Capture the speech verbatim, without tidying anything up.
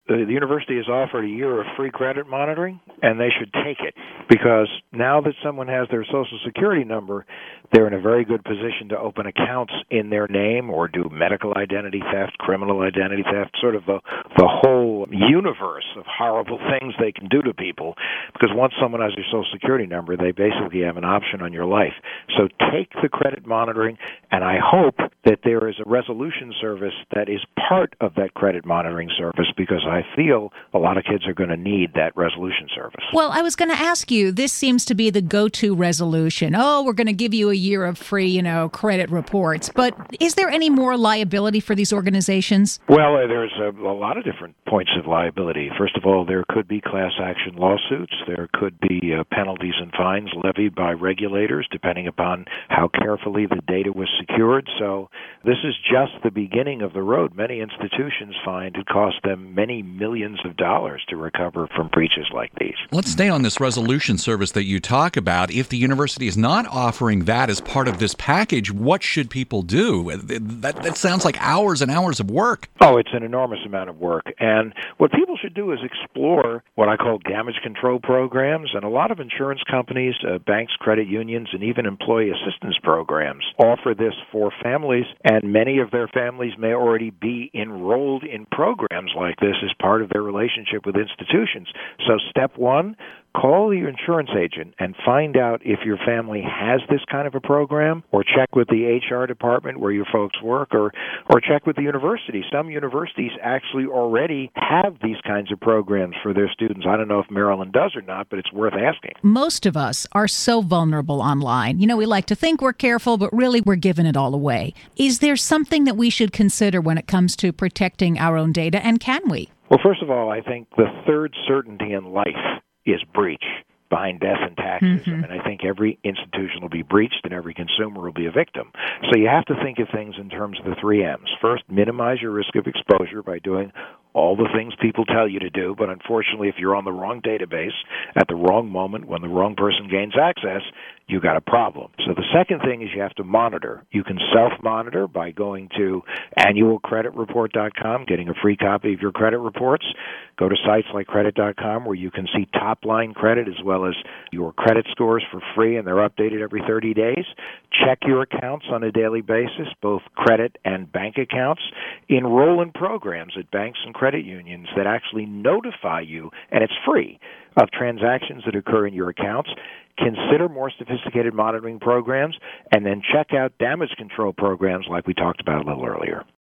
the university has offered a year of free credit monitoring, and they should take it, because now that someone has their Social Security number, they're in a very good position to open accounts in their name or do medical identity theft, criminal identity theft, sort of the, the whole universe of horrible things they can do to people, because once someone has your Social Security number, they basically have an option on your life. So take the credit monitoring, and I hope that there is a resolution service that is part of that credit monitoring service, because I feel a lot of kids are going to need that resolution service. Well, I was going to ask you, this seems to be the go-to resolution. Oh, we're going to give you a year of free, you know, credit reports. But is there any more liability for these organizations? Well, uh, there's a, a lot of different points of liability. First of all, there could be class action lawsuits. There could be uh, penalties and fines levied by regulators, depending upon how carefully the data was secured. So this is just the beginning of the road. Many institutions find it costs them many millions of dollars to recover from breaches like these. Let's stay on this resolution service that you talk about. If the university is not offering that as part of this package, what should people do? That, that sounds like hours and hours of work. Oh, it's an enormous amount of work. And what people should do is explore what I call damage control programs. And a lot of insurance companies, uh, banks, credit unions, and even employee assistance programs offer this for families. And many of their families may already be enrolled in programs like this as part of their relationship with institutions. So step one, call your insurance agent and find out if your family has this kind of a program, or check with the H R department where your folks work, or, or check with the university. Some universities actually already have these kinds of programs for their students. I don't know if Maryland does or not, but it's worth asking. Most of us are so vulnerable online. You know, we like to think we're careful, but really we're giving it all away. Is there something that we should consider when it comes to protecting our own data, and can we? Well, first of all, I think the third certainty in life is breach, behind death and taxes. Mm-hmm. And I think every institution will be breached and every consumer will be a victim. So you have to think of things in terms of the three M's. First, minimize your risk of exposure by doing all the things people tell you to do, but unfortunately, if you're on the wrong database at the wrong moment when the wrong person gains access, you got a problem. So the second thing is you have to monitor. You can self-monitor by going to annual credit report dot com, getting a free copy of your credit reports. Go to sites like credit dot com where you can see top-line credit as well as your credit scores for free, and they're updated every thirty days. Check your accounts on a daily basis, both credit and bank accounts. Enroll in programs at banks and credit unions that actually notify you, and it's free, of transactions that occur in your accounts. Consider more sophisticated monitoring programs, and then check out damage control programs like we talked about a little earlier.